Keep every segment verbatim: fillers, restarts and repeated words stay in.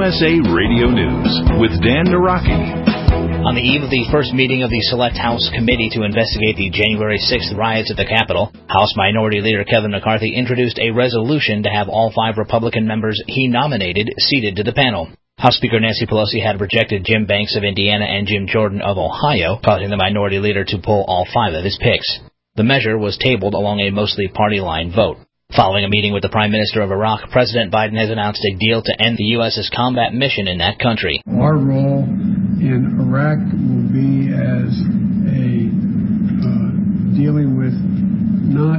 U S A Radio News with Dan Naraki. On the eve of the first meeting of the Select House Committee to investigate the January sixth riots at the Capitol, House Minority Leader Kevin McCarthy introduced a resolution to have all five Republican members he nominated seated to the panel. House Speaker Nancy Pelosi had rejected Jim Banks of Indiana and Jim Jordan of Ohio, causing the Minority Leader to pull all five of his picks. The measure was tabled along a mostly party-line vote. Following a meeting with the Prime Minister of Iraq, President Biden has announced a deal to end the U S combat mission in that country. Our role in Iraq will be as a uh, dealing with not,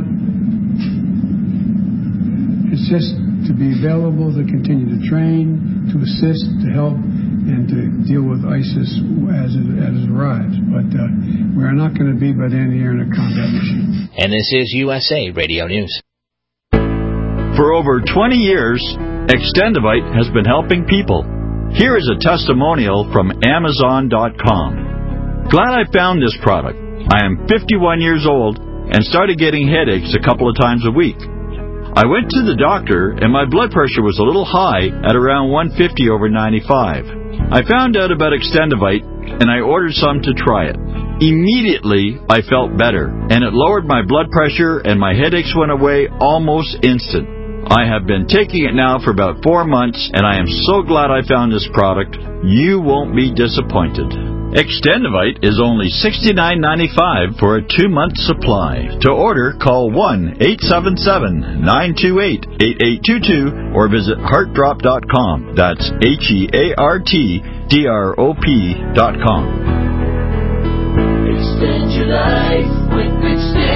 it's just to be available, to continue to train, to assist, to help, and to deal with ISIS as it, as it arrives. But uh, we are not going to be by the end of the year in a combat mission. And this is U S A Radio News. For over twenty years, Extendivite has been helping people. Here is a testimonial from Amazon dot com. Glad I found this product. I am fifty-one years old and started getting headaches a couple of times a week. I went to the doctor and my blood pressure was a little high at around one fifty over ninety-five. I found out about Extendivite and I ordered some to try it. Immediately, I felt better, and it lowered my blood pressure and my headaches went away almost instant. I have been taking it now for about four months, and I am so glad I found this product. You won't be disappointed. Extendivite is only sixty-nine ninety-five for a two-month supply. To order, call one eight seven seven, nine two eight, eight eight two two or visit heart drop dot com. That's H E A R T D R O P dot com. Extend your life with Extend.